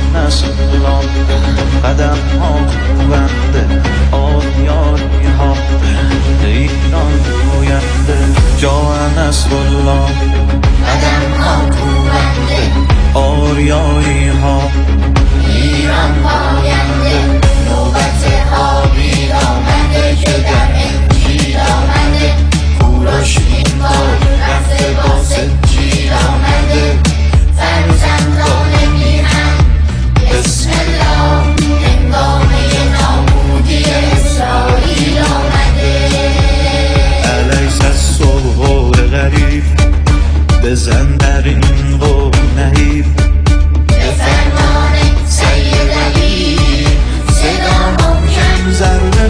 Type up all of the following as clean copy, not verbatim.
نسلان قدم ها کوبنده آریایی ها ایران گوینده جا نسلان قدم ها کوبنده آریایی ها ایران پاینده نوبت آبی آمده که در انجیل آمده کوروش این بار رفته با سجیل آمده فرزندان میهن بسم الله هنگامه نابودی اسرائیل آمده علیس از صبح غریب بزن در این قوم نهیب به فرمان سید علی صدا محکم ضربه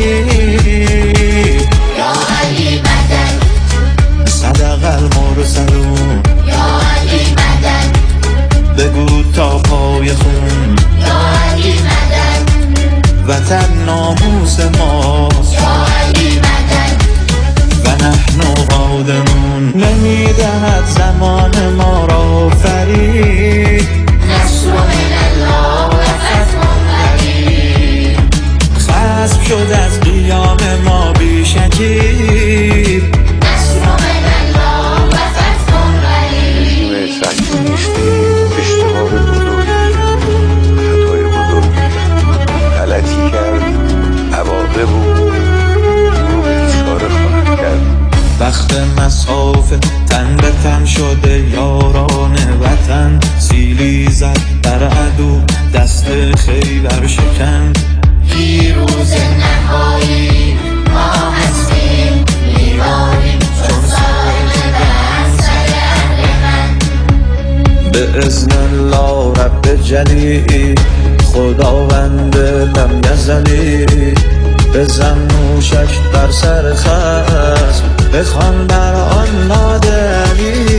نهیب یا علی مدد صدق المرسلون یا علی مدد بگو تا پای خون یا علی مدد وطن ناموس ماست یا علی مدد و نحن قادمون نمیدهد زمان ما را فرید نصر من الله و فتح قریب خصم شد از قیام ما بیشکیب نصر من الله و فتح قریب بدون سنگین نیستیم اشتباه بزرگی خطای بزرگی غلطی کردیم عواقب و بیچاره خواهد کرد وقت مسافه تن به تن شده یاران وطن سیلی زد بر عدو دست خیبر شکن پیروز نهایی ما هستیم میواریم چون سارق بر سر اهل من به اذن الله رب جلی خداوند لم یزلی بزن موشک بر سر خصم بخوان بر آن نادری